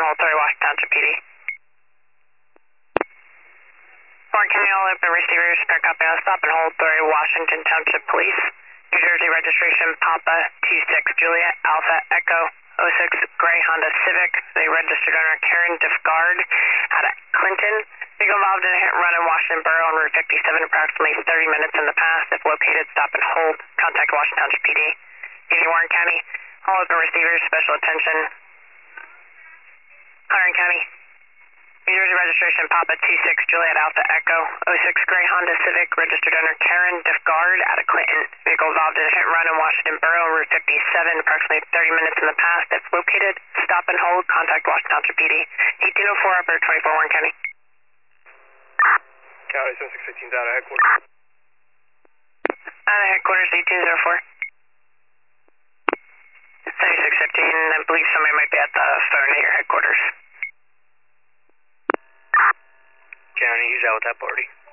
hold 30 Washington Township PD. Warren County, all open receivers, pick up and stop and hold 30 Washington Township Police. New Jersey registration, Papa 26 Juliet Alpha Echo 06 Gray Honda Civic. The registered owner Karen Diffgard out of Clinton. Vehicle involved in a hit and run in Washington Borough on Route 57 approximately 30 minutes in the past. If located, stop and hold. Contact Washington Township PD. PD Warren County, all open receivers, special attention. Warren County. New Jersey registration, Papa 26 Juliet Alpha Echo 06 Gray Honda Civic, registered owner Karen Diffgard out of Clinton. Vehicle involved in a hit and run in Washington Borough, Route 57, approximately 30 minutes in the past. If located, stop and hold. Contact Washington Township PD. 1804 upper 24 Warren County. County 7615 out of headquarters. Out of headquarters, 1804. 7615, I believe somebody might be at the phone at your headquarters. County, he's out with that party.